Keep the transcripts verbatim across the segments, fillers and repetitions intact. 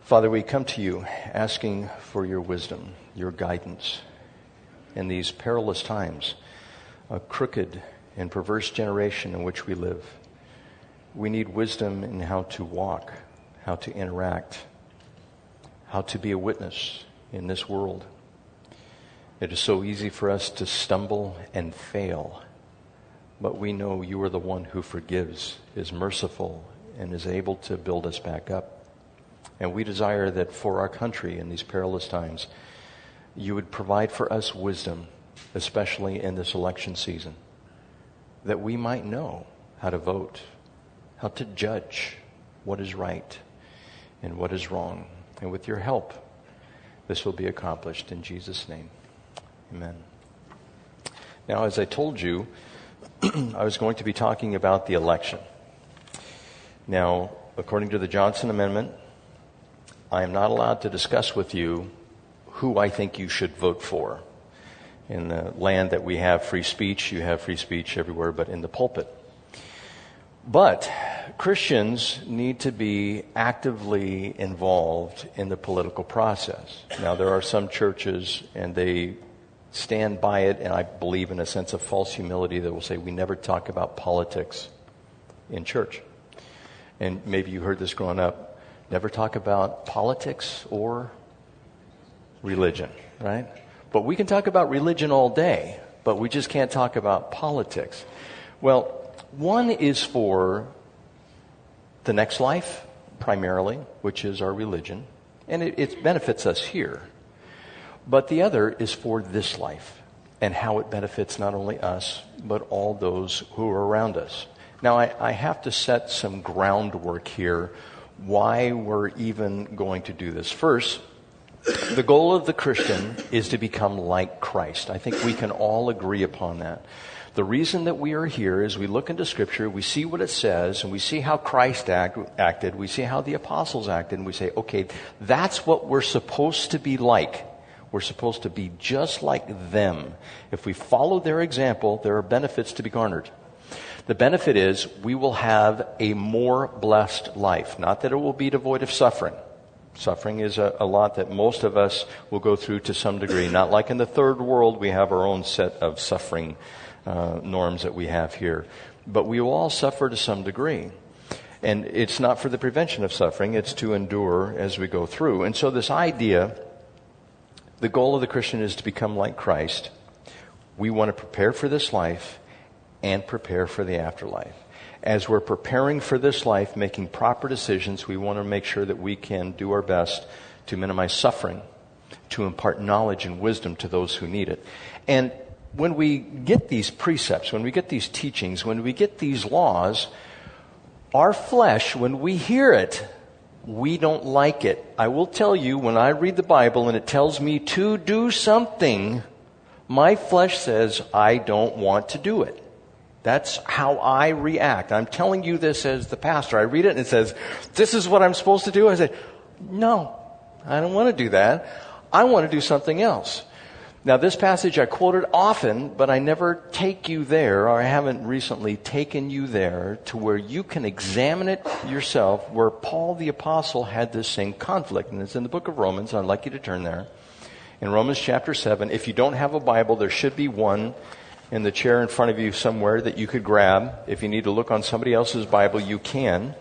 Father, we come to you asking for your wisdom, your guidance in these perilous times, a crooked and perverse generation in which we live. We need wisdom in how to walk, how to interact, how to be a witness in this world. It is so easy for us to stumble and fail, but we know you are the one who forgives, is merciful, and is able to build us back up. And we desire that for our country in these perilous times, you would provide for us wisdom, especially in this election season, that we might know how to vote, how to judge what is right and what is wrong. And with your help, this will be accomplished in Jesus' name. Amen. Now, as I told you, I was going to be talking about the election. Now, according to the Johnson Amendment, I am not allowed to discuss with you who I think you should vote for. In the land that we have free speech, you have free speech everywhere but in the pulpit. But Christians need to be actively involved in the political process. Now, there are some churches, and they stand by it, and I believe in a sense of false humility, that will say we never talk about politics in church. And maybe you heard this growing up. Never talk about politics or religion, right? But we can talk about religion all day, but we just can't talk about politics. Well, one is for the next life, primarily, which is our religion, and it, it benefits us here. But the other is for this life and how it benefits not only us, but all those who are around us. Now, I, I have to set some groundwork here why we're even going to do this. First, the goal of the Christian is to become like Christ. I think we can all agree upon that. The reason that we are here is we look into Scripture, we see what it says, and we see how Christ act, acted, we see how the apostles acted, and we say, okay, that's what we're supposed to be like. We're supposed to be just like them. If we follow their example, there are benefits to be garnered. The benefit is we will have a more blessed life. Not that it will be devoid of suffering. Suffering is a, a lot that most of us will go through to some degree. Not like in the third world, we have our own set of suffering uh, norms that we have here. But we will all suffer to some degree. And it's not for the prevention of suffering. It's to endure as we go through. And so this idea, the goal of the Christian is to become like Christ. We want to prepare for this life and prepare for the afterlife. As we're preparing for this life, making proper decisions, we want to make sure that we can do our best to minimize suffering, to impart knowledge and wisdom to those who need it. And when we get these precepts, when we get these teachings, when we get these laws, our flesh, when we hear it, we don't like it. I will tell you, when I read the Bible and it tells me to do something, my flesh says, I don't want to do it. That's how I react. I'm telling you this as the pastor. I read it and it says, this is what I'm supposed to do. I say, no, I don't want to do that. I want to do something else. Now, this passage I quoted often, but I never take you there, or I haven't recently taken you there to where you can examine it yourself, where Paul the Apostle had this same conflict. And it's in the book of Romans. I'd like you to turn there. In Romans chapter seven, if you don't have a Bible, there should be one in the chair in front of you somewhere that you could grab. If you need to look on somebody else's Bible, you can.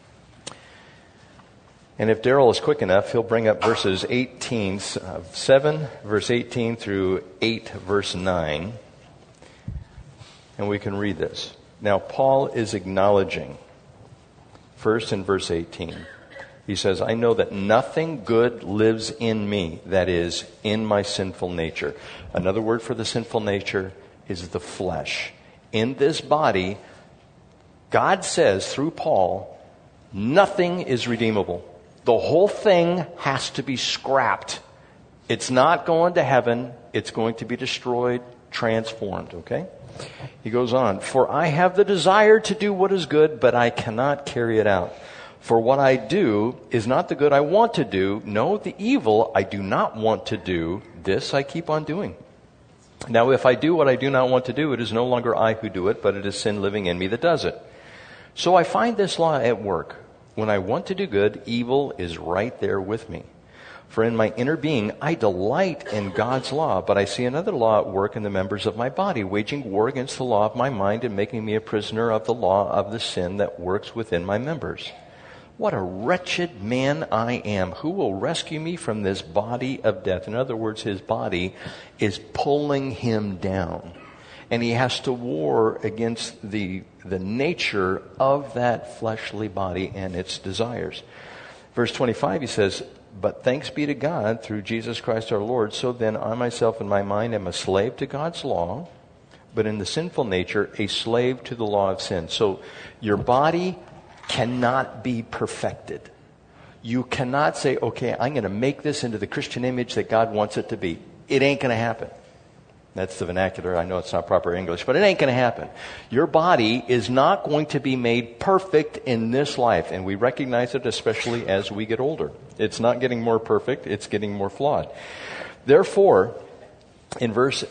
And if Daryl is quick enough, he'll bring up verses eighteen, seven verse eighteen through eight verse nine. And we can read this. Now, Paul is acknowledging, first in verse eighteen, he says, I know that nothing good lives in me, that is, in my sinful nature. Another word for the sinful nature is the flesh. In this body, God says through Paul, nothing is redeemable. The whole thing has to be scrapped. It's not going to heaven. It's going to be destroyed, transformed, okay? He goes on, for I have the desire to do what is good, but I cannot carry it out. For what I do is not the good I want to do. No, the evil I do not want to do, this I keep on doing. Now, if I do what I do not want to do, it is no longer I who do it, but it is sin living in me that does it. So I find this law at work. When I want to do good, evil is right there with me. For in my inner being, I delight in God's law, but I see another law at work in the members of my body, waging war against the law of my mind and making me a prisoner of the law of the sin that works within my members. What a wretched man I am. Who will rescue me from this body of death? In other words, his body is pulling him down. And he has to war against the, the nature of that fleshly body and its desires. Verse twenty-five, he says, but thanks be to God through Jesus Christ our Lord. So then I myself in my mind am a slave to God's law, but in the sinful nature, a slave to the law of sin. So your body cannot be perfected. You cannot say, okay, I'm going to make this into the Christian image that God wants it to be. It ain't going to happen. That's the vernacular. I know it's not proper English, but it ain't going to happen. Your body is not going to be made perfect in this life, and we recognize it especially as we get older. It's not getting more perfect, it's getting more flawed. Therefore, in verse,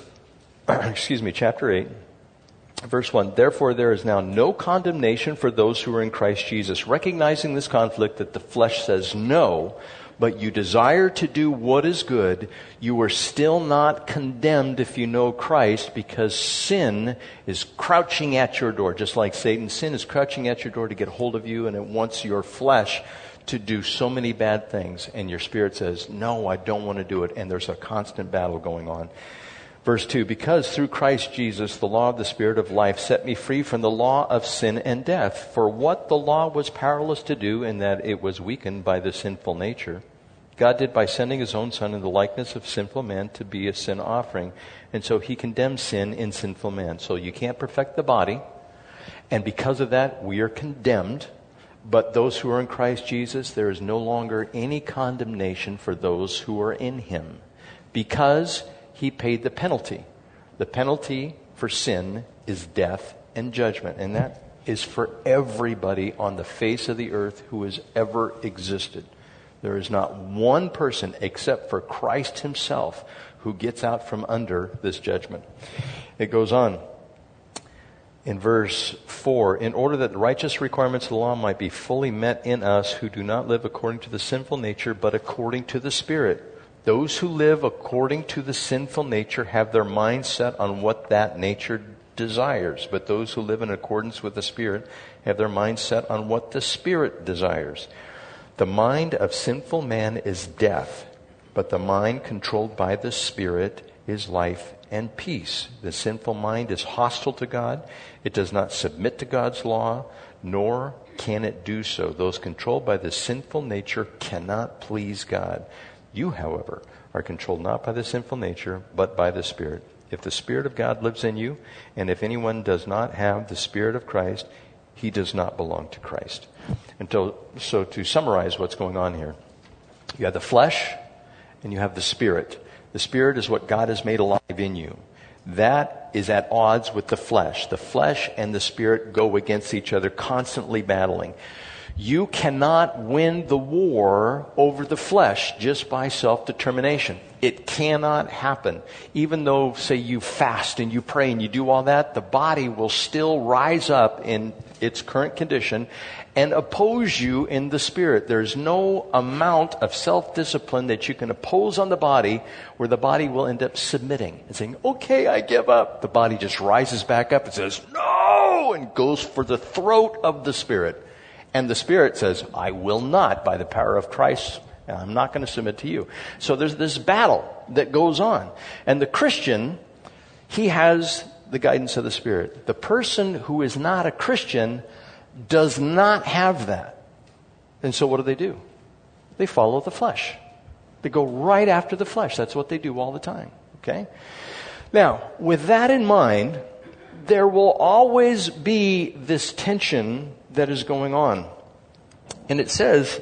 excuse me, chapter eight, verse one, therefore there is now no condemnation for those who are in Christ Jesus, recognizing this conflict that the flesh says no, but you desire to do what is good, you are still not condemned if you know Christ, because sin is crouching at your door, just like Satan. Sin is crouching at your door to get hold of you, and it wants your flesh to do so many bad things, and your spirit says, no, I don't want to do it, and there's a constant battle going on. Verse two, because through Christ Jesus, the law of the Spirit of life set me free from the law of sin and death. For what the law was powerless to do, in that it was weakened by the sinful nature, God did by sending his own Son in the likeness of sinful man to be a sin offering. And so he condemns sin in sinful man. So you can't perfect the body, and because of that, we are condemned. But those who are in Christ Jesus, there is no longer any condemnation for those who are in him, because he paid the penalty. The penalty for sin is death and judgment. And that is for everybody on the face of the earth who has ever existed. There is not one person except for Christ himself who gets out from under this judgment. It goes on in verse four, in order that the righteous requirements of the law might be fully met in us who do not live according to the sinful nature, but according to the Spirit. Those who live according to the sinful nature have their mind set on what that nature desires. But those who live in accordance with the Spirit have their mind set on what the Spirit desires. The mind of sinful man is death, but the mind controlled by the Spirit is life and peace. The sinful mind is hostile to God. It does not submit to God's law, nor can it do so. Those controlled by the sinful nature cannot please God. You, however, are controlled not by the sinful nature, but by the Spirit. If the Spirit of God lives in you, and if anyone does not have the Spirit of Christ, he does not belong to Christ. And to, so to summarize what's going on here, you have the flesh and you have the Spirit. The Spirit is what God has made alive in you. That is at odds with the flesh. The flesh and the Spirit go against each other, constantly battling. You cannot win the war over the flesh just by self-determination. It cannot happen. Even though, say, you fast and you pray and you do all that, the body will still rise up in its current condition and oppose you in the Spirit. There's no amount of self-discipline that you can oppose on the body where the body will end up submitting and saying, okay, I give up. The body just rises back up and says, no, and goes for the throat of the Spirit. And the Spirit says, I will not, by the power of Christ, and I'm not going to submit to you. So there's this battle that goes on. And the Christian, he has the guidance of the Spirit. The person who is not a Christian does not have that. And so what do they do? They follow the flesh. They go right after the flesh. That's what they do all the time. Okay? Now, with that in mind, there will always be this tension that is going on. And it says,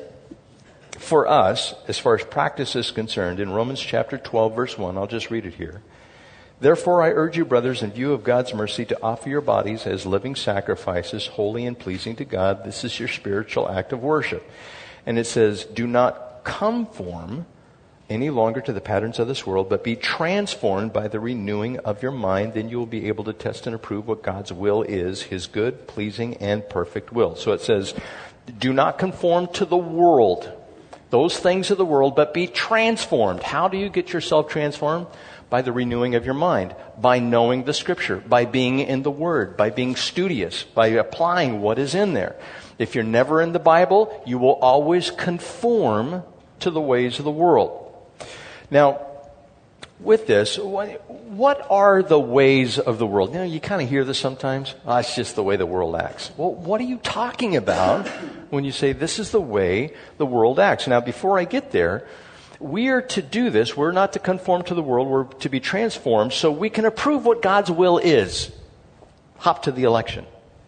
for us, as far as practice is concerned, in Romans chapter twelve, verse one, I'll just read it here. Therefore, I urge you, brothers, in view of God's mercy, to offer your bodies as living sacrifices, holy and pleasing to God. This is your spiritual act of worship. And it says, do not conform any longer to the patterns of this world, but be transformed by the renewing of your mind. Then you will be able to test and approve what God's will is, his good, pleasing, and perfect will. So it says, Do not conform to the world, those things of the world, but be transformed. How do you get yourself transformed? By the renewing of your mind, by knowing the Scripture, by being in the Word, by being studious, by applying what is in there. If you're never in the Bible, you will always conform to the ways of the world. Now, with this, what are the ways of the world? You know, you kind of hear this sometimes. Oh, it's just the way the world acts. Well, what are you talking about when you say this is the way the world acts? Now, before I get there, we are to do this. We're not to conform to the world. We're to be transformed so we can approve what God's will is. Hop to the election.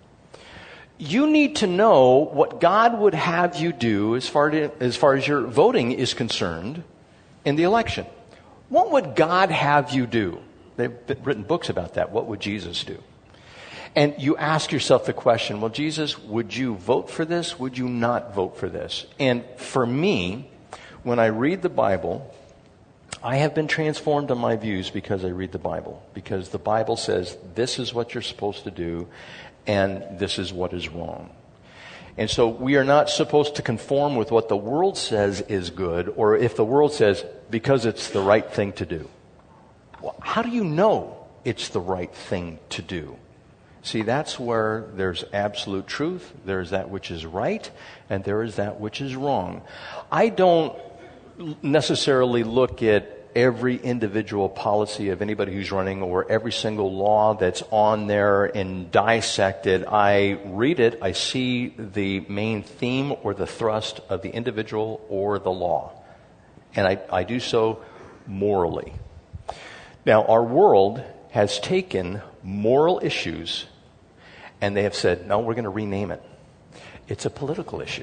You need to know what God would have you do as far, to, as far as your voting is concerned in the election. What would God have you do? They've written books about that. What would Jesus do? And you ask yourself the question, well, Jesus, would you vote for this? Would you not vote for this? And for me, when I read the Bible, I have been transformed on my views because I read the Bible. Because the Bible says this is what you're supposed to do and this is what is wrong. And so we are not supposed to conform with what the world says is good, or if the world says, because it's the right thing to do. Well, how do you know it's the right thing to do? See, that's where there's absolute truth, there's that which is right, and there is that which is wrong. I don't necessarily look at every individual policy of anybody who's running or every single law that's on there and dissect it. I read it, I see the main theme or the thrust of the individual or the law. And I, I do so morally. Now, our world has taken moral issues and they have said, no, we're going to rename it. It's a political issue.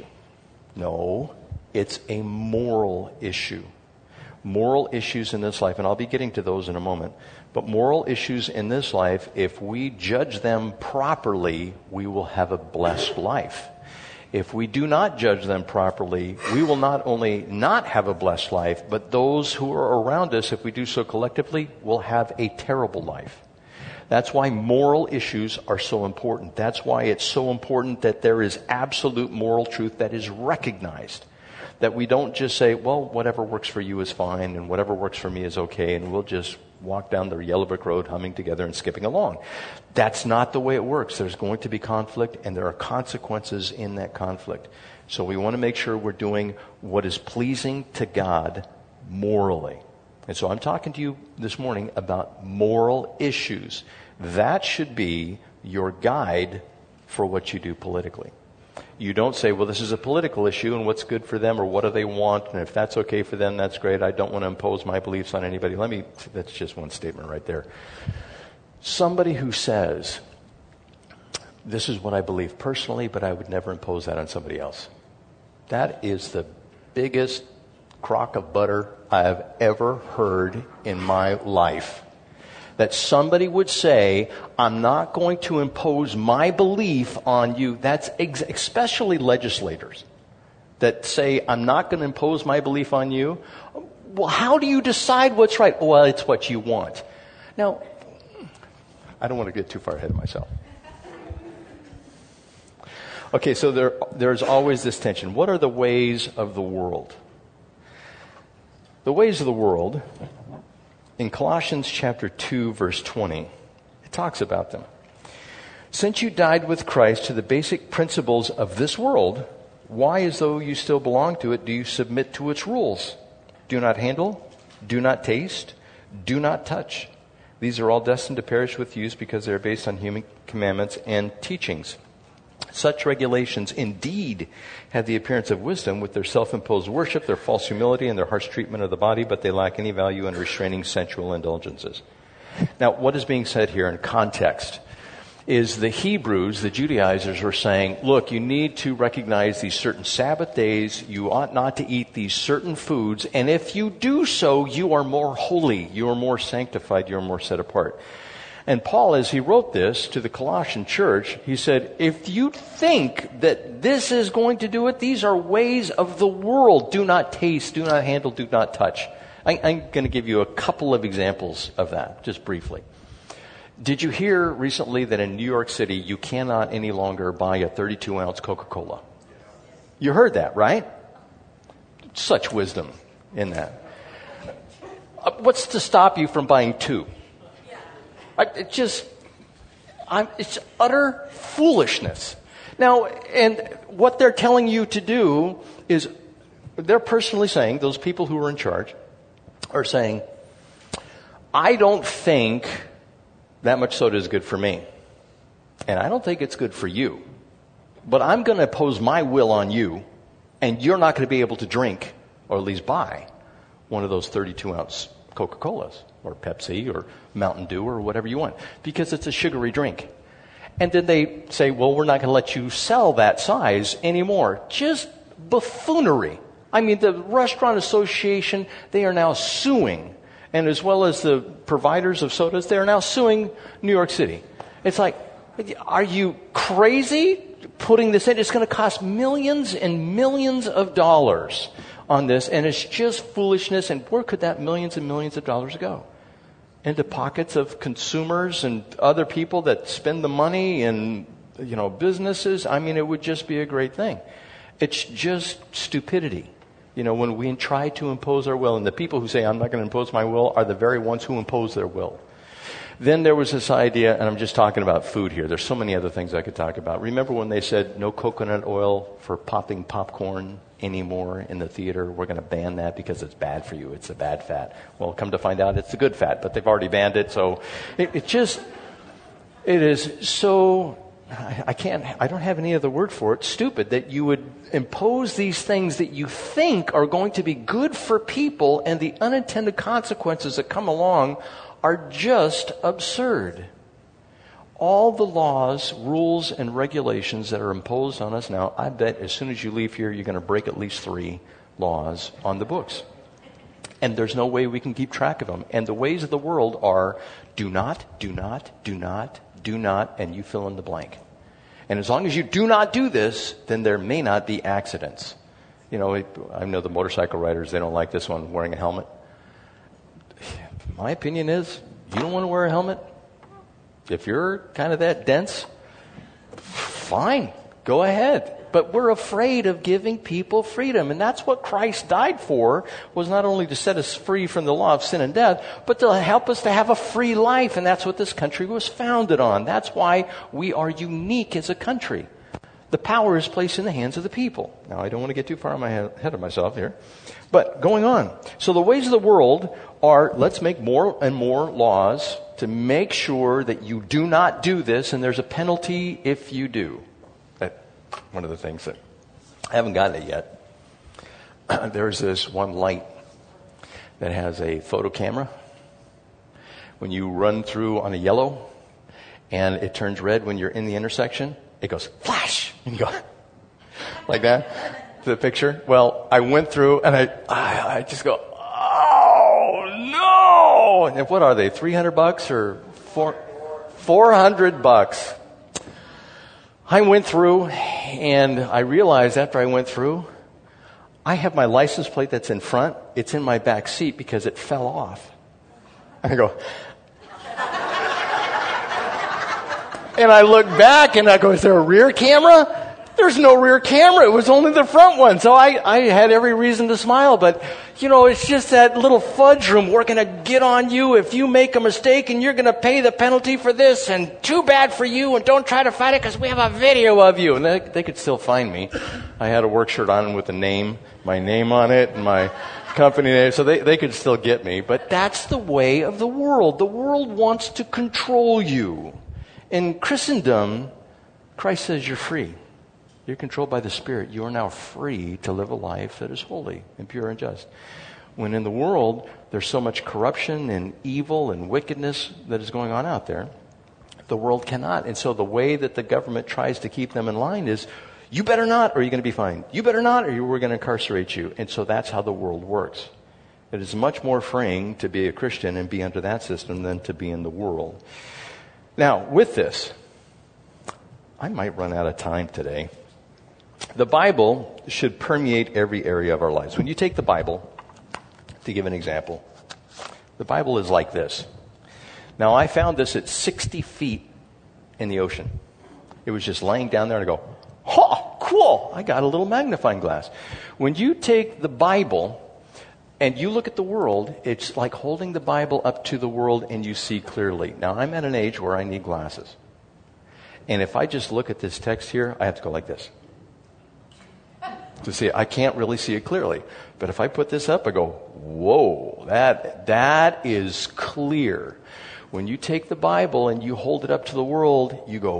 No, it's a moral issue. Moral issues in this life, and I'll be getting to those in a moment, but moral issues in this life, if we judge them properly, we will have a blessed life. If we do not judge them properly, we will not only not have a blessed life, but those who are around us, if we do so collectively, will have a terrible life. That's why moral issues are so important. That's why it's so important that there is absolute moral truth that is recognized. That we don't just say, well, whatever works for you is fine and whatever works for me is okay, and we'll just walk down the yellow brick road humming together and skipping along. That's not the way it works. There's going to be conflict and there are consequences in that conflict. So we want to make sure we're doing what is pleasing to God morally. And so I'm talking to you this morning about moral issues. That should be your guide for what you do politically. You don't say, well, this is a political issue and what's good for them or what do they want, and if that's okay for them, that's great. I don't want to impose my beliefs on anybody. Let me, that's just one statement right there. Somebody who says, this is what I believe personally, but I would never impose that on somebody else. That is the biggest crock of butter I have ever heard in my life. That somebody would say, I'm not going to impose my belief on you. That's ex- especially legislators that say, I'm not going to impose my belief on you. Well, how do you decide what's right? Well, it's what you want. Now, I don't want to get too far ahead of myself. Okay, so there, there's always this tension. What are the ways of the world? The ways of the world, in Colossians chapter two, verse twenty, it talks about them. Since you died with Christ to the basic principles of this world, why, as though you still belong to it, do you submit to its rules? Do not handle, do not taste, do not touch. These are all destined to perish with use because they are based on human commandments and teachings. Such regulations indeed have the appearance of wisdom with their self-imposed worship, their false humility, and their harsh treatment of the body, but they lack any value in restraining sensual indulgences. Now, what is being said here in context is the Hebrews, the Judaizers, were saying, look, you need to recognize these certain Sabbath days. You ought not to eat these certain foods. And if you do so, you are more holy. You are more sanctified. You are more set apart. And Paul, as he wrote this to the Colossian church, he said, if you think that this is going to do it, these are ways of the world. Do not taste, do not handle, do not touch. I, I'm going to give you a couple of examples of that, just briefly. Did you hear recently that in New York City, you cannot any longer buy a thirty-two ounce Coca-Cola? You heard that, right? Such wisdom in that. Uh, what's to stop you from buying two? I, it just, I'm, it's utter foolishness. Now, and what they're telling you to do is, they're personally saying, those people who are in charge are saying, I don't think that much soda is good for me. And I don't think it's good for you. But I'm going to impose my will on you, and you're not going to be able to drink, or at least buy, one of those thirty-two ounce Coca-Colas, or Pepsi, or Mountain Dew, or whatever you want, because it's a sugary drink. And then they say, well, we're not going to let you sell that size anymore. Just buffoonery. I mean, the Restaurant Association, they are now suing, and as well as the providers of sodas, they are now suing New York City. It's like, are you crazy putting this in? It's going to cost millions and millions of dollars on this, and it's just foolishness. And where could that millions and millions of dollars go? Into pockets of consumers and other people that spend the money in, you know, businesses. I mean, it would just be a great thing. It's just stupidity. You know, when we try to impose our will, and the people who say, I'm not going to impose my will, are the very ones who impose their will. Then there was this idea, and I'm just talking about food here. There's so many other things I could talk about. Remember when they said no coconut oil for popping popcorn anymore in the theater? We're going to ban that because it's bad for you. It's a bad fat. Well, come to find out it's a good fat, but they've already banned it. So it, it just, it is so, I, I can't, I don't have any other word for it, stupid, that you would impose these things that you think are going to be good for people, and the unintended consequences that come along are just absurd. All the laws, rules, and regulations that are imposed on us now, I bet as soon as you leave here, you're going to break at least three laws on the books. And there's no way we can keep track of them. And the ways of the world are do not, do not, do not, do not, and you fill in the blank. And as long as you do not do this, then there may not be accidents. You know, I know the motorcycle riders, they don't like this one, wearing a helmet. My opinion is, you don't want to wear a helmet? If you're kind of that dense, fine, go ahead. But we're afraid of giving people freedom. And that's what Christ died for, was not only to set us free from the law of sin and death, but to help us to have a free life. And that's what this country was founded on. That's why we are unique as a country. The power is placed in the hands of the people. Now, I don't want to get too far ahead of myself here. But going on. So the ways of the world are, let's make more and more laws to make sure that you do not do this, and there's a penalty if you do. That's one of the things that I haven't gotten it yet. There's this one light that has a photo camera. When you run through on a yellow and it turns red when you're in the intersection, it goes flash, and you go like that. The picture. Well, I went through and I, I, I just go, oh no! And what are they? Three hundred bucks or four? Four hundred bucks. I went through, and I realized after I went through, I have my license plate that's in front. It's in my back seat because it fell off. I go. And I look back and I go, is there a rear camera? There's no rear camera. It was only the front one. So I, I had every reason to smile. But, you know, it's just that little fudge room. We're going to get on you if you make a mistake, and you're going to pay the penalty for this. And too bad for you. And don't try to fight it because we have a video of you. And they, they could still find me. I had a work shirt on with a name, my name on it, and my company name. So they, they could still get me. But that's the way of the world. The world wants to control you. In Christendom, Christ says you're free. You're controlled by the Spirit. You are now free to live a life that is holy and pure and just. When in the world, there's so much corruption and evil and wickedness that is going on out there, the world cannot. And so the way that the government tries to keep them in line is, you better not, or you're going to be fined. You better not, or we're going to incarcerate you. And so that's how the world works. It is much more freeing to be a Christian and be under that system than to be in the world. Now, with this, I might run out of time today. The Bible should permeate every area of our lives. When you take the Bible, to give an example, the Bible is like this. Now, I found this at sixty feet in the ocean. It was just laying down there, and I go, oh, cool, I got a little magnifying glass. When you take the Bible and you look at the world, it's like holding the Bible up to the world and you see clearly. Now, I'm at an age where I need glasses. And if I just look at this text here, I have to go like this to see it. I can't really see it clearly. But if I put this up, I go, whoa, that that is clear. When you take the Bible and you hold it up to the world, you go,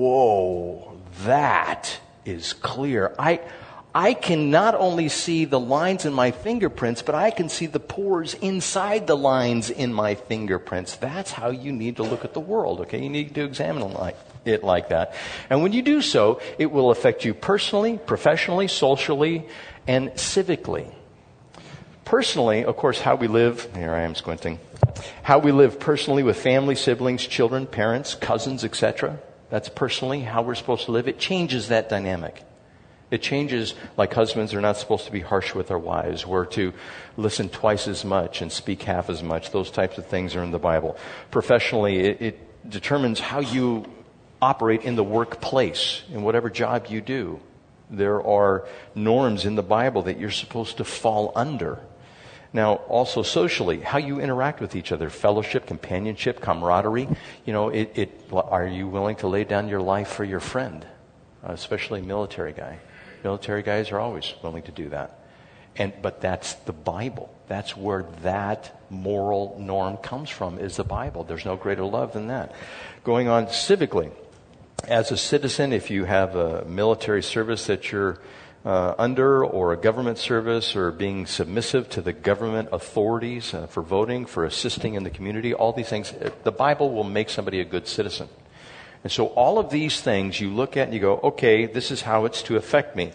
whoa, that is clear. I I can not only see the lines in my fingerprints, but I can see the pores inside the lines in my fingerprints. That's how you need to look at the world, okay? You need to examine it like, it like that. And when you do so, it will affect you personally, professionally, socially, and civically. Personally, of course, how we live, here I am squinting, how we live personally with family, siblings, children, parents, cousins, et cetera. That's personally how we're supposed to live. It changes that dynamic. It changes, like husbands are not supposed to be harsh with their wives. We're to listen twice as much and speak half as much. Those types of things are in the Bible. Professionally, it, it determines how you operate in the workplace, in whatever job you do. There are norms in the Bible that you're supposed to fall under. Now, also socially, how you interact with each other, fellowship, companionship, camaraderie. You know, it, it, are you willing to lay down your life for your friend, uh, especially a military guy? Military guys are always willing to do that. And but that's the Bible. That's where that moral norm comes from, is the Bible. There's no greater love than that. Going on civically, as a citizen, if you have a military service that you're uh, under, or a government service, or being submissive to the government authorities uh, for voting, for assisting in the community, all these things, the Bible will make somebody a good citizen. And so all of these things you look at and you go, okay, this is how it's to affect me.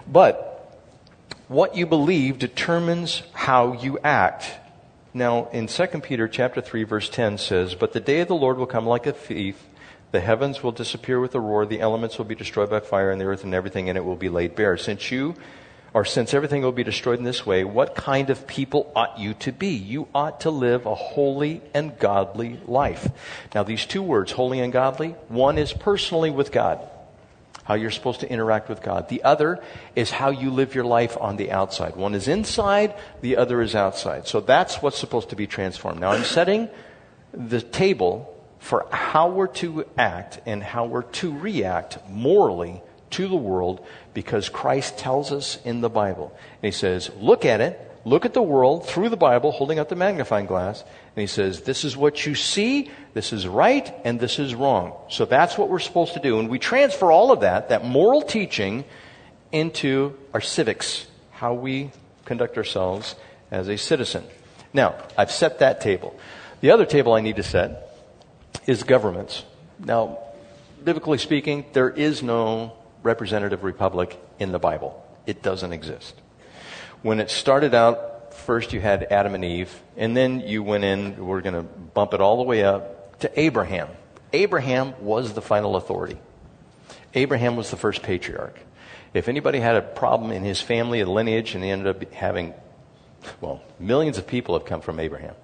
But what you believe determines how you act. Now, in Second Peter chapter three, verse ten says, "But the day of the Lord will come like a thief. The heavens will disappear with a roar. The elements will be destroyed by fire, and the earth and everything in it will be laid bare. Since you, or since everything will be destroyed in this way, what kind of people ought you to be? You ought to live a holy and godly life." Now, these two words, holy and godly, one is personally with God, how you're supposed to interact with God. The other is how you live your life on the outside. One is inside, the other is outside. So that's what's supposed to be transformed. Now, I'm setting the table for how we're to act and how we're to react morally to the world, because Christ tells us in the Bible. And he says, look at it, look at the world through the Bible, holding up the magnifying glass. And he says, this is what you see, this is right, and this is wrong. So that's what we're supposed to do. And we transfer all of that, that moral teaching, into our civics, how we conduct ourselves as a citizen. Now, I've set that table. The other table I need to set is governments. Now, biblically speaking, there is no representative republic in the Bible. It doesn't exist. When it started out, first you had Adam and Eve, and then you went in, we're going to bump it all the way up to Abraham. Abraham was the final authority. Abraham was the first patriarch. If anybody had a problem in his family, a lineage, and he ended up having, well, millions of people have come from Abraham.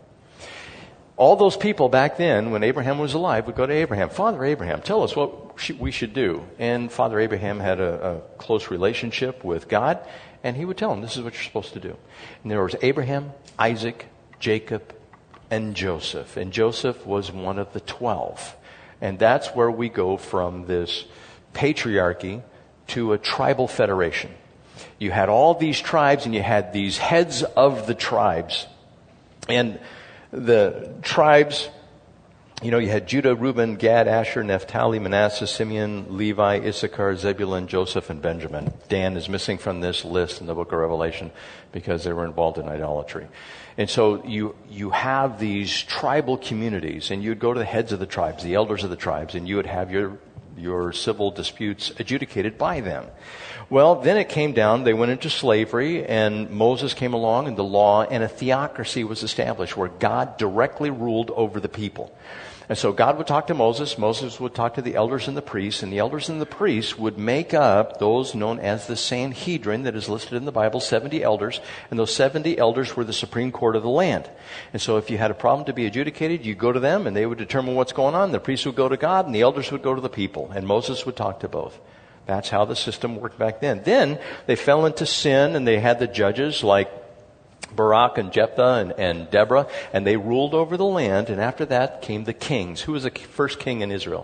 All those people back then, when Abraham was alive, would go to Abraham. Father Abraham, tell us what we should do. And Father Abraham had a, a close relationship with God, and he would tell him, this is what you're supposed to do. And there was Abraham, Isaac, Jacob, and Joseph. And Joseph was one of the twelve. And that's where we go from this patriarchy to a tribal federation. You had all these tribes, and you had these heads of the tribes. And the tribes, you know, you had Judah, Reuben, Gad, Asher, Naphtali, Manasseh, Simeon, Levi, Issachar, Zebulun, Joseph, and Benjamin. Dan is missing from this list in the book of Revelation because they were involved in idolatry. And so you you have these tribal communities, and you'd go to the heads of the tribes, the elders of the tribes, and you would have your your civil disputes adjudicated by them. Well, then it came down, they went into slavery, and Moses came along, and the law and a theocracy was established where God directly ruled over the people. And so God would talk to Moses, Moses would talk to the elders and the priests, and the elders and the priests would make up those known as the Sanhedrin that is listed in the Bible, seventy elders, and those seventy elders were the supreme court of the land. And so if you had a problem to be adjudicated, you go to them, and they would determine what's going on. The priests would go to God, and the elders would go to the people, and Moses would talk to both. That's how the system worked back then. Then they fell into sin, and they had the judges like Barak and Jephthah and, and Deborah, and they ruled over the land. And after that came the kings. Who was the first king in Israel?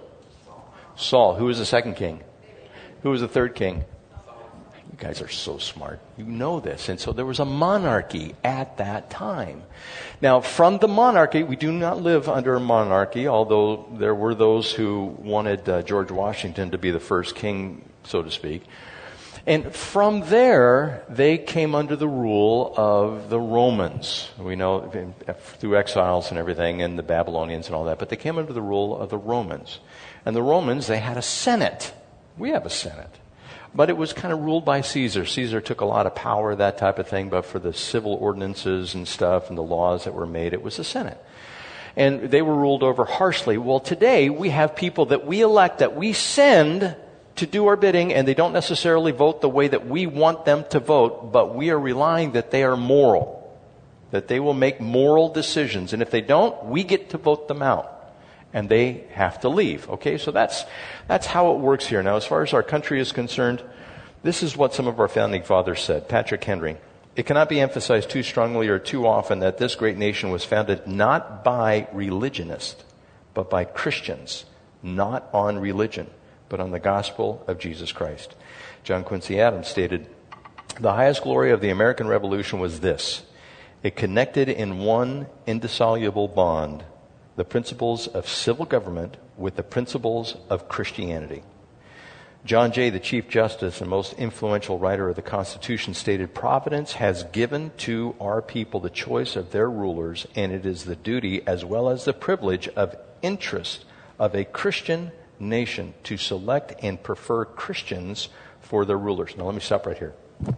Saul. Who was the second king? Who was the third king? You guys are so smart. You know this. And so there was a monarchy at that time. Now, from the monarchy, we do not live under a monarchy, although there were those who wanted uh, George Washington to be the first king, so to speak. And from there, they came under the rule of the Romans. We know through exiles and everything, and the Babylonians and all that, but they came under the rule of the Romans. And the Romans, they had a Senate. We have a Senate. But it was kind of ruled by Caesar. Caesar took a lot of power, that type of thing, but for the civil ordinances and stuff and the laws that were made, it was the Senate. And they were ruled over harshly. Well, today we have people that we elect, that we send to do our bidding, and they don't necessarily vote the way that we want them to vote, but we are relying that they are moral, that they will make moral decisions. And if they don't, we get to vote them out. And they have to leave. Okay, so that's that's how it works here. Now, as far as our country is concerned, this is what some of our founding fathers said. Patrick Henry. It cannot be emphasized too strongly or too often that this great nation was founded not by religionists, but by Christians, not on religion, but on the gospel of Jesus Christ. John Quincy Adams stated, "The highest glory of the American Revolution was this. It connected in one indissoluble bond the principles of civil government with the principles of Christianity." John Jay, the Chief Justice and most influential writer of the Constitution, stated, "Providence has given to our people the choice of their rulers, and it is the duty as well as the privilege of interest of a Christian nation to select and prefer Christians for their rulers." Now let me stop right here.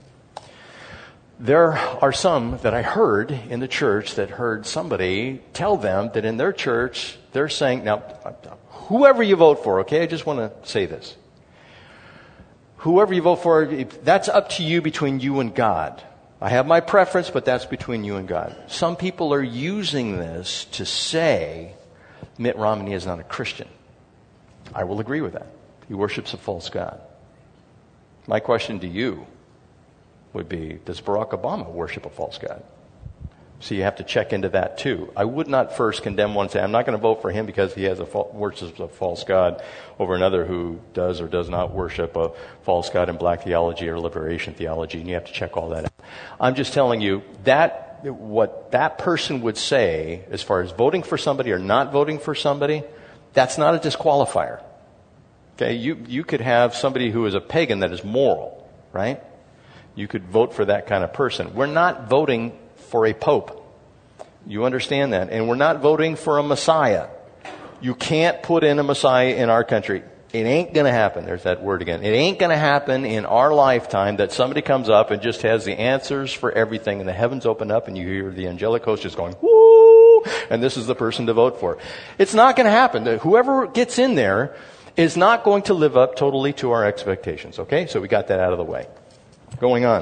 There are some that I heard in the church that heard somebody tell them that in their church, they're saying, now, whoever you vote for, okay, I just want to say this. Whoever you vote for, that's up to you between you and God. I have my preference, but that's between you and God. Some people are using this to say Mitt Romney is not a Christian. I will agree with that. He worships a false god. My question to you would be, does Barack Obama worship a false god? So you have to check into that too. I would not first condemn one and say, I'm not going to vote for him because he has a fa- worships a false god over another who does or does not worship a false god in black theology or liberation theology, and you have to check all that out. I'm just telling you that what that person would say as far as voting for somebody or not voting for somebody, that's not a disqualifier. Okay, you, you could have somebody who is a pagan that is moral, right? You could vote for that kind of person. We're not voting for a pope. You understand that? And we're not voting for a Messiah. You can't put in a Messiah in our country. It ain't going to happen. There's that word again. It ain't going to happen in our lifetime that somebody comes up and just has the answers for everything and the heavens open up and you hear the angelic host just going, whoo, and this is the person to vote for. It's not going to happen. Whoever gets in there is not going to live up totally to our expectations. Okay? So we got that out of the way. Going on.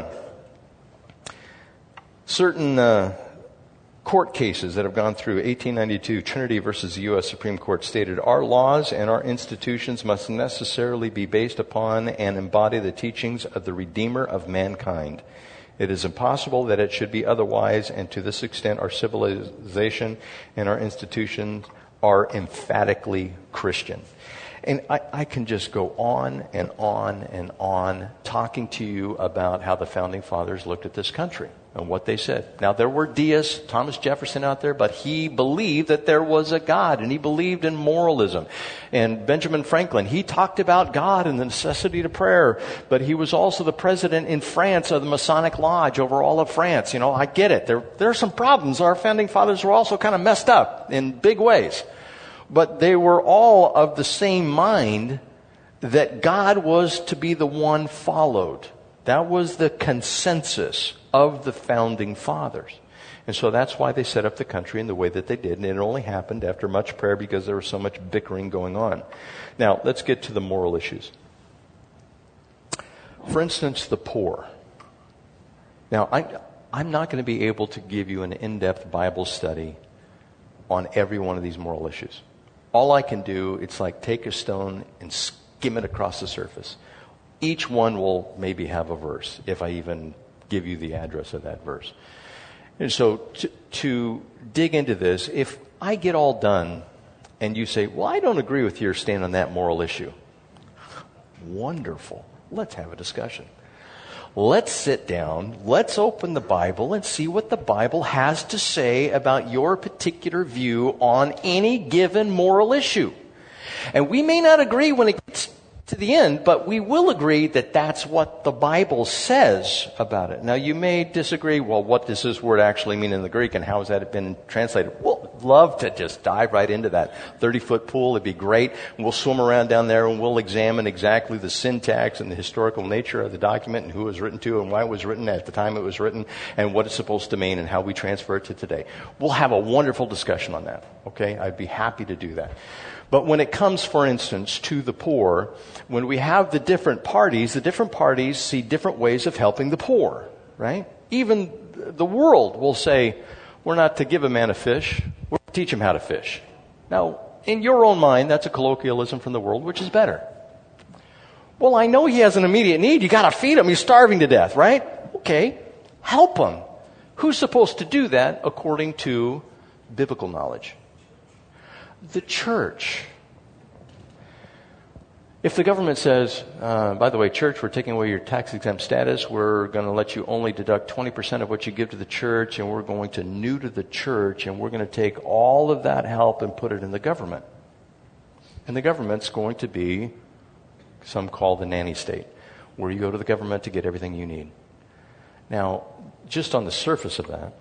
Certain uh, court cases that have gone through eighteen ninety-two, Trinity versus the U S Supreme Court stated, our laws and our institutions must necessarily be based upon and embody the teachings of the Redeemer of mankind. It is impossible that it should be otherwise, and to this extent our civilization and our institutions are emphatically Christian. And I, I can just go on and on and on talking to you about how the Founding Fathers looked at this country and what they said. Now, there were deists, Thomas Jefferson out there, but he believed that there was a God, and he believed in moralism. And Benjamin Franklin, he talked about God and the necessity to prayer, but he was also the president in France of the Masonic Lodge over all of France. You know, I get it. There, there are some problems. Our Founding Fathers were also kind of messed up in big ways. But they were all of the same mind that God was to be the one followed. That was the consensus of the Founding Fathers. And so that's why they set up the country in the way that they did. And it only happened after much prayer because there was so much bickering going on. Now, let's get to the moral issues. For instance, the poor. Now, I, I'm not going to be able to give you an in-depth Bible study on every one of these moral issues. All I can do, it's like take a stone and skim it across the surface. Each one will maybe have a verse, if I even give you the address of that verse. And so to, to dig into this, if I get all done and you say, well, I don't agree with your stand on that moral issue. Wonderful. Let's have a discussion. Let's sit down, let's open the Bible and see what the Bible has to say about your particular view on any given moral issue. And we may not agree when it gets to the end, but we will agree that that's what the Bible says about it. Now, you may disagree, well, what does this word actually mean in the Greek and how has that been translated? We'll love to just dive right into that thirty-foot pool. It'd be great. We'll swim around down there and we'll examine exactly the syntax and the historical nature of the document and who it was written to and why it was written at the time it was written and what it's supposed to mean and how we transfer it to today. We'll have a wonderful discussion on that, okay? I'd be happy to do that. But when it comes, for instance, to the poor, when we have the different parties, the different parties see different ways of helping the poor, right? Even the world will say, we're not to give a man a fish, we're to teach him how to fish. Now, in your own mind, that's a colloquialism from the world, which is better. Well, I know he has an immediate need. You got to feed him. He's starving to death, right? Okay, help him. Who's supposed to do that according to biblical knowledge? The church. If the government says, uh, by the way, church, we're taking away your tax-exempt status, we're going to let you only deduct twenty percent of what you give to the church, and we're going to neuter the church, and we're going to take all of that help and put it in the government. And the government's going to be, some call the nanny state, where you go to the government to get everything you need. Now, just on the surface of that,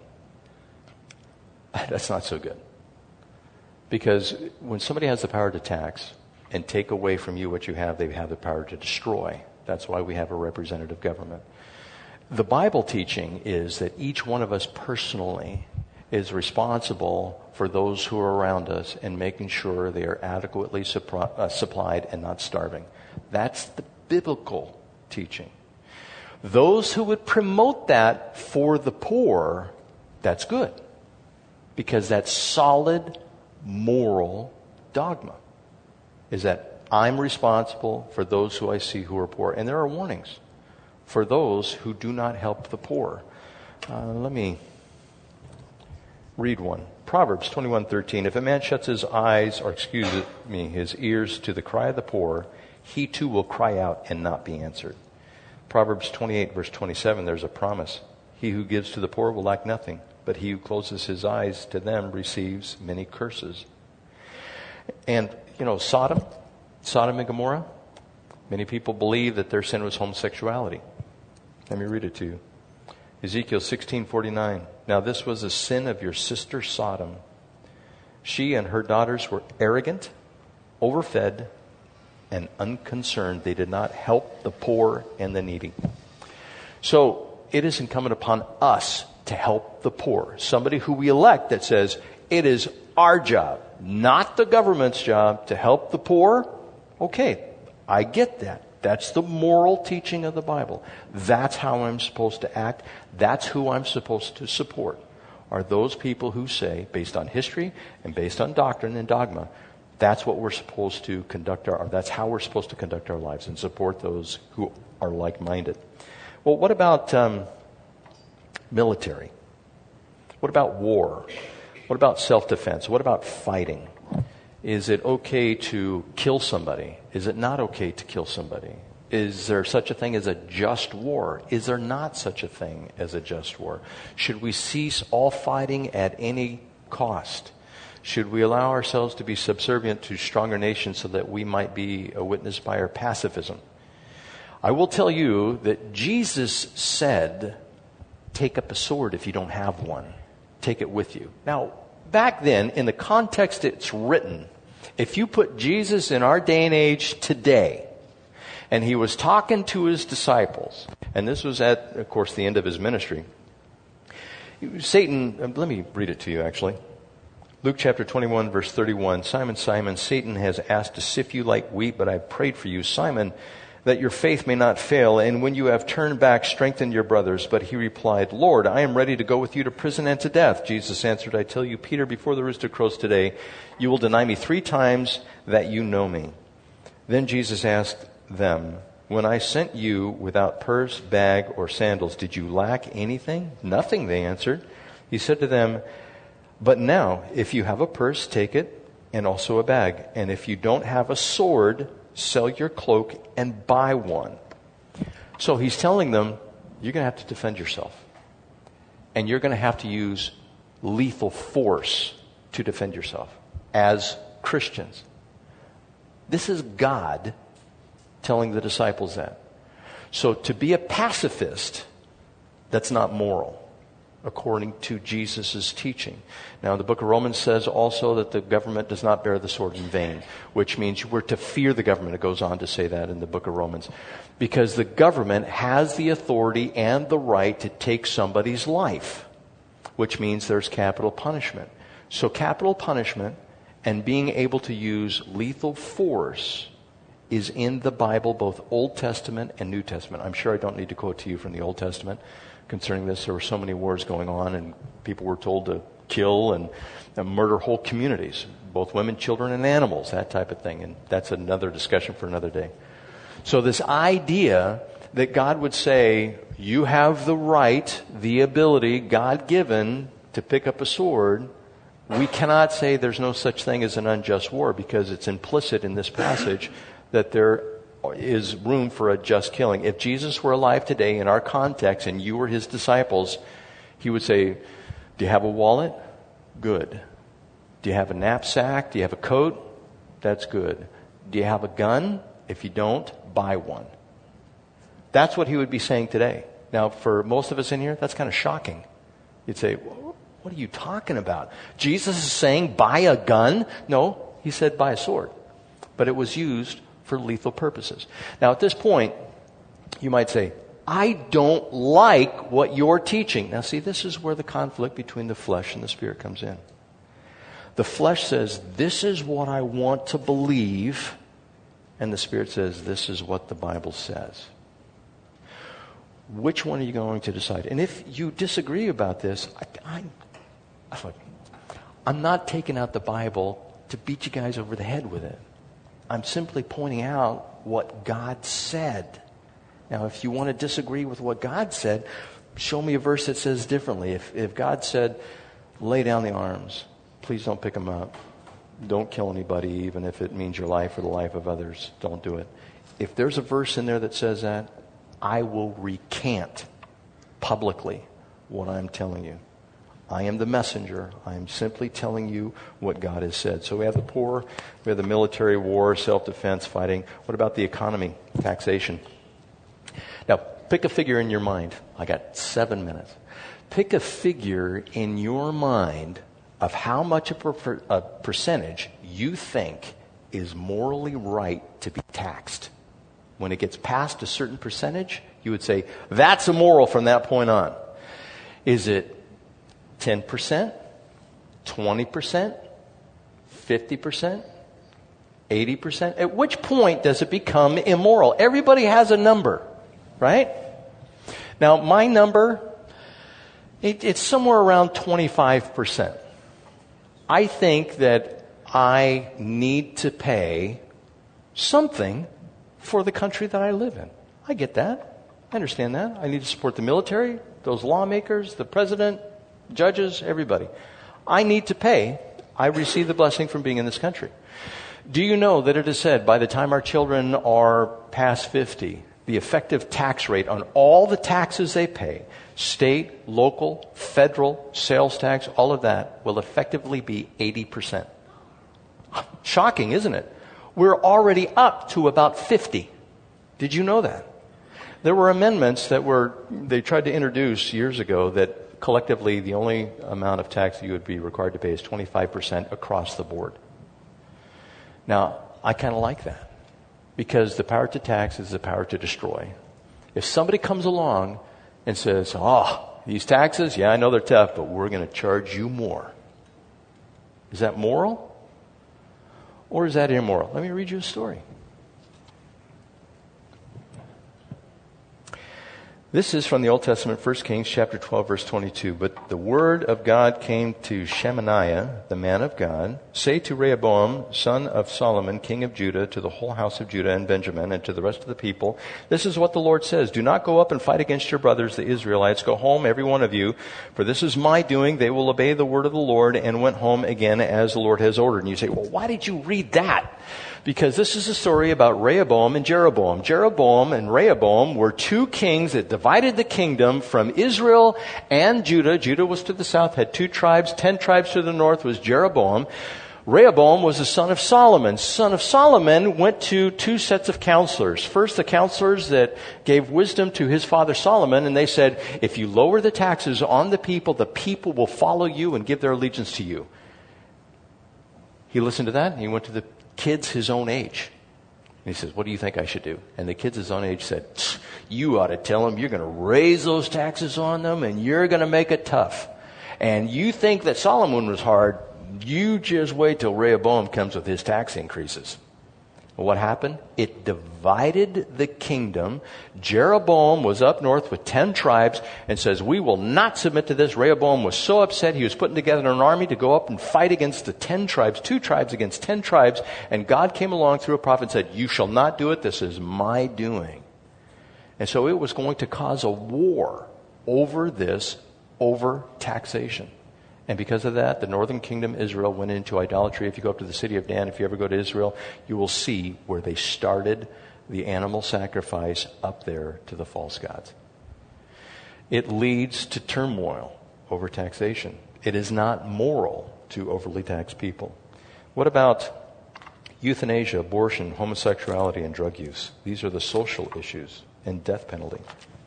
that's not so good. Because when somebody has the power to tax and take away from you what you have, they have the power to destroy. That's why we have a representative government. The Bible teaching is that each one of us personally is responsible for those who are around us and making sure they are adequately suppri- uh, supplied and not starving. That's the biblical teaching. Those who would promote that for the poor, that's good. Because that's solid moral dogma, is that I'm responsible for those who I see who are poor. And there are warnings for those who do not help the poor. Uh, let me read one. Proverbs twenty-one thirteen. If a man shuts his eyes, or excuse me, his ears to the cry of the poor, he too will cry out and not be answered. Proverbs twenty-eight verse twenty-seven, there's a promise. He who gives to the poor will lack nothing, but he who closes his eyes to them receives many curses. And, you know, Sodom, Sodom and Gomorrah, many people believe that their sin was homosexuality. Let me read it to you. Ezekiel sixteen forty-nine. Now this was a sin of your sister Sodom. She and her daughters were arrogant, overfed, and unconcerned. They did not help the poor and the needy. So it is incumbent upon us to help the poor. Somebody who we elect that says, it is our job, not the government's job, to help the poor. Okay, I get that. That's the moral teaching of the Bible. That's how I'm supposed to act. That's who I'm supposed to support, are those people who say, based on history and based on doctrine and dogma, that's what we're supposed to conduct our, that's how we're supposed to conduct our lives and support those who are like-minded. Well, what about um, military? What about war? What about self-defense? What about fighting? Is it okay to kill somebody? Is it not okay to kill somebody? Is there such a thing as a just war? Is there not such a thing as a just war? Should we cease all fighting at any cost? Should we allow ourselves to be subservient to stronger nations so that we might be a witness by our pacifism? I will tell you that Jesus said, take up a sword if you don't have one. Take it with you. Now, back then, in the context it's written, if you put Jesus in our day and age today, and he was talking to his disciples, and this was at, of course, the end of his ministry, Satan, let me read it to you actually. Luke chapter twenty-one, verse thirty-one, Simon, Simon, Satan has asked to sift you like wheat, but I prayed for you, Simon, that your faith may not fail, and when you have turned back, strengthen your brothers. But he replied, Lord, I am ready to go with you to prison and to death. Jesus answered, I tell you, Peter, before the rooster crows today, you will deny me three times that you know me. Then Jesus asked them, when I sent you without purse, bag, or sandals, did you lack anything? Nothing, they answered. He said to them, but now, if you have a purse, take it, and also a bag. And if you don't have a sword, sell your cloak and buy one. So he's telling them, you're going to have to defend yourself. And you're going to have to use lethal force to defend yourself as Christians. This is God telling the disciples that. So to be a pacifist, that's not moral, according to Jesus' teaching. Now, the book of Romans says also that the government does not bear the sword in vain, which means we're to fear the government. It goes on to say that in the book of Romans. Because the government has the authority and the right to take somebody's life, which means there's capital punishment. So capital punishment and being able to use lethal force is in the Bible, both Old Testament and New Testament. I'm sure I don't need to quote to you from the Old Testament concerning this. There were so many wars going on, and people were told to kill and, and murder whole communities, both women, children, and animals, that type of thing. And that's another discussion for another day. So this idea that God would say, you have the right, the ability, God-given, to pick up a sword, we cannot say there's no such thing as an unjust war, because it's implicit in this passage that there is room for a just killing. If Jesus were alive today in our context and you were his disciples, he would say, do you have a wallet? Good. Do you have a knapsack? Do you have a coat? That's good. Do you have a gun? If you don't, buy one. That's what he would be saying today. Now, for most of us in here, that's kind of shocking. You'd say, what are you talking about? Jesus is saying buy a gun? No, he said buy a sword. But it was used for lethal purposes. Now, at this point, you might say, I don't like what you're teaching. Now, see, this is where the conflict between the flesh and the spirit comes in. The flesh says, this is what I want to believe. And the spirit says, this is what the Bible says. Which one are you going to decide? And if you disagree about this, I, I, I'm not taking out the Bible to beat you guys over the head with it. I'm simply pointing out what God said. Now, if you want to disagree with what God said, show me a verse that says differently. If, if God said, lay down the arms, please don't pick them up. Don't kill anybody, even if it means your life or the life of others. Don't do it. If there's a verse in there that says that, I will recant publicly what I'm telling you. I am the messenger. I am simply telling you what God has said. So we have the poor, we have the military, war, self-defense, fighting. What about the economy, taxation? Now, pick a figure in your mind. I got seven minutes. Pick a figure in your mind of how much a, per- a percentage you think is morally right to be taxed. When it gets past a certain percentage, you would say, that's immoral from that point on. Is it ten percent, twenty percent, fifty percent, eighty percent? At which point does it become immoral? Everybody has a number, right? Now, my number, it, it's somewhere around twenty-five percent. I think that I need to pay something for the country that I live in. I get that. I understand that. I need to support the military, those lawmakers, the president, judges, everybody. I need to pay. I receive the blessing from being in this country. Do you know that it is said by the time our children are past fifty, the effective tax rate on all the taxes they pay, state, local, federal, sales tax, all of that, will effectively be eighty percent. Shocking, isn't it? We're already up to about fifty. Did you know that? There were amendments that were, they tried to introduce years ago that collectively the only amount of tax that you would be required to pay is twenty-five percent across the board. Now, I kind of like that because the power to tax is the power to destroy. If somebody comes along and says, oh, these taxes, yeah, I know they're tough, but we're going to charge you more. Is that moral? Or is that immoral? Let me read you a story. This is from the Old Testament, First Kings chapter twelve, verse twenty-two. But the word of God came to Shemaiah, the man of God, say to Rehoboam, son of Solomon, king of Judah, to the whole house of Judah and Benjamin, and to the rest of the people, this is what the Lord says. Do not go up and fight against your brothers, the Israelites. Go home, every one of you, for this is my doing. They will obey the word of the Lord, and went home again as the Lord has ordered. And you say, well, why did you read that? Because this is a story about Rehoboam and Jeroboam. Jeroboam and Rehoboam were two kings that divided the kingdom from Israel and Judah. Judah was to the south, had two tribes. Ten tribes to the north was Jeroboam. Rehoboam was the son of Solomon. Son of Solomon went to two sets of counselors. First, the counselors that gave wisdom to his father Solomon, and they said, if you lower the taxes on the people, the people will follow you and give their allegiance to you. He listened to that, and he went to the kids his own age. And he says, what do you think I should do? And the kids his own age said, you ought to tell them you're going to raise those taxes on them and you're going to make it tough. And you think that Solomon was hard, you just wait till Rehoboam comes with his tax increases. What happened? It divided the kingdom. Jeroboam was up north with ten tribes and says, we will not submit to this. Rehoboam was so upset, he was putting together an army to go up and fight against the ten tribes, two tribes against ten tribes. And God came along through a prophet and said, you shall not do it. This is my doing. And so it was going to cause a war over this, over taxation. And because of that, the northern kingdom, Israel, went into idolatry. If you go up to the city of Dan, if you ever go to Israel, you will see where they started the animal sacrifice up there to the false gods. It leads to turmoil over taxation. It is not moral to overly tax people. What about euthanasia, abortion, homosexuality, and drug use? These are the social issues and death penalty.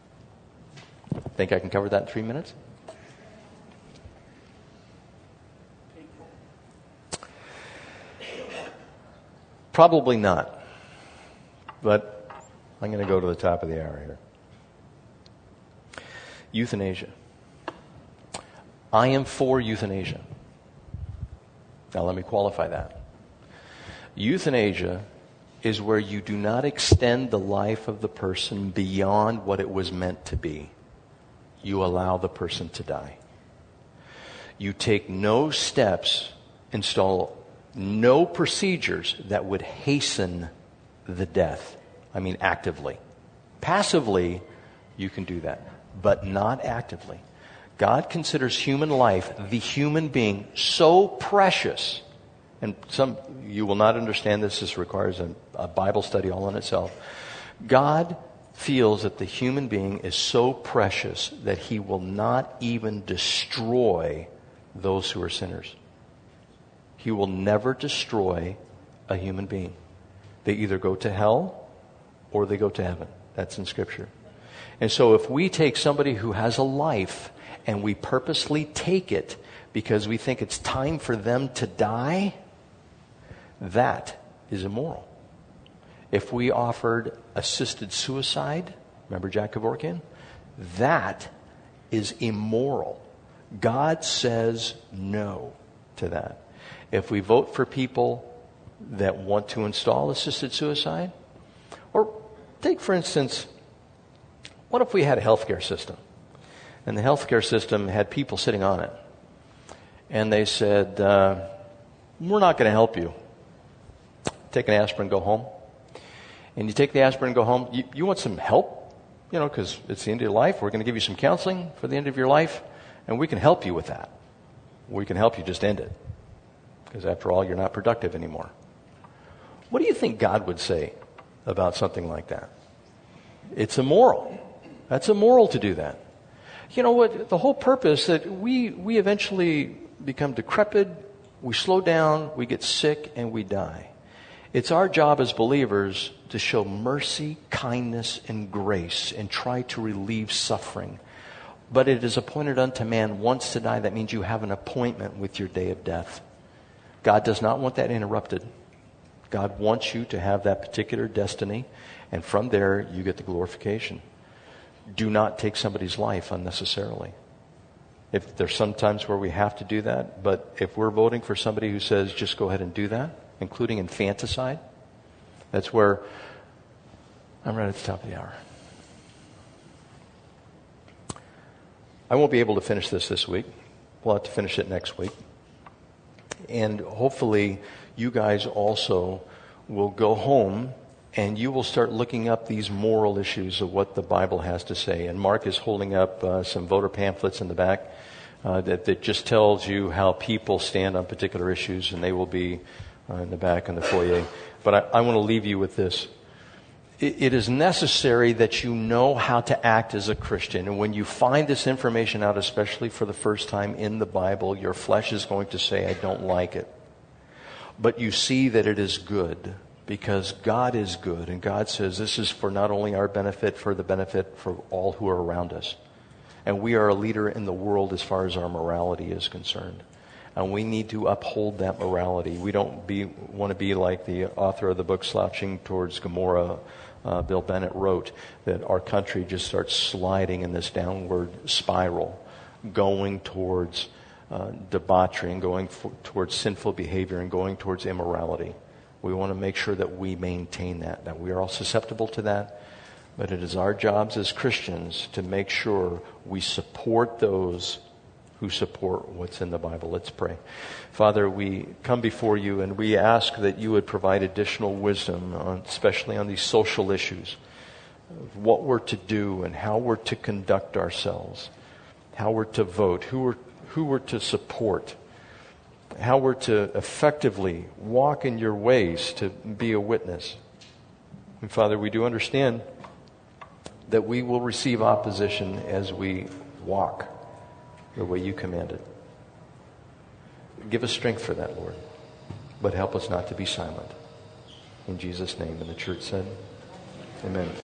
Think I can cover that in three minutes? Probably not. But I'm going to go to the top of the hour here. Euthanasia. I am for euthanasia. Now let me qualify that. Euthanasia is where you do not extend the life of the person beyond what it was meant to be. You allow the person to die. You take no steps, install no procedures that would hasten the death. I mean actively. Passively, you can do that, but not actively. God considers human life, the human being, so precious. And some, you will not understand this. This requires a, a Bible study all in itself. God feels that the human being is so precious that he will not even destroy those who are sinners. He will never destroy a human being. They either go to hell or they go to heaven. That's in Scripture. And so if we take somebody who has a life and we purposely take it because we think it's time for them to die, that is immoral. If we offered assisted suicide, remember Jack Kevorkian? That is immoral. God says no to that. If we vote for people that want to install assisted suicide, or take, for instance, what if we had a healthcare system, and the healthcare system had people sitting on it, and they said, uh, we're not going to help you. Take an aspirin, go home. And you take the aspirin and go home. You, you want some help? You know, because it's the end of your life. We're going to give you some counseling for the end of your life, and we can help you with that. We can help you just end it. Because after all, you're not productive anymore. What do you think God would say about something like that? It's immoral. That's immoral to do that. You know what? The whole purpose that we, we eventually become decrepit, we slow down, we get sick, and we die. It's our job as believers to show mercy, kindness, and grace and try to relieve suffering. But it is appointed unto man once to die. That means you have an appointment with your day of death. God does not want that interrupted. God wants you to have that particular destiny, and from there you get the glorification. Do not take somebody's life unnecessarily. If there's some times where we have to do that, but if we're voting for somebody who says just go ahead and do that, including infanticide, that's where I'm right at the top of the hour. I won't be able to finish this this week. We'll have to finish it next week. And hopefully you guys also will go home and you will start looking up these moral issues of what the Bible has to say. And Mark is holding up uh, some voter pamphlets in the back uh, that, that just tells you how people stand on particular issues, and they will be uh, in the back in the foyer. But I, I want to leave you with this. It, it is necessary that you know how to act as a Christian. And when you find this information out, especially for the first time in the Bible, your flesh is going to say, I don't like it. But you see that it is good, because God is good. And God says this is for not only our benefit, for the benefit for all who are around us. And we are a leader in the world as far as our morality is concerned. And we need to uphold that morality. We don't be, want to be like the author of the book Slouching Towards Gomorrah, uh, Bill Bennett, wrote, that our country just starts sliding in this downward spiral, going towards uh, debauchery and going for, towards sinful behavior and going towards immorality. We want to make sure that we maintain that. Now, we are all susceptible to that, but it is our jobs as Christians to make sure we support those who support what's in the Bible. Let's pray. Father, we come before you and we ask that you would provide additional wisdom, on, especially on these social issues, of what we're to do and how we're to conduct ourselves, how we're to vote, who we're, who we're to support, how we're to effectively walk in your ways to be a witness. And Father, we do understand that we will receive opposition as we walk the way you commanded. Give us strength for that, Lord, but help us not to be silent. In Jesus' name, and the church said, amen.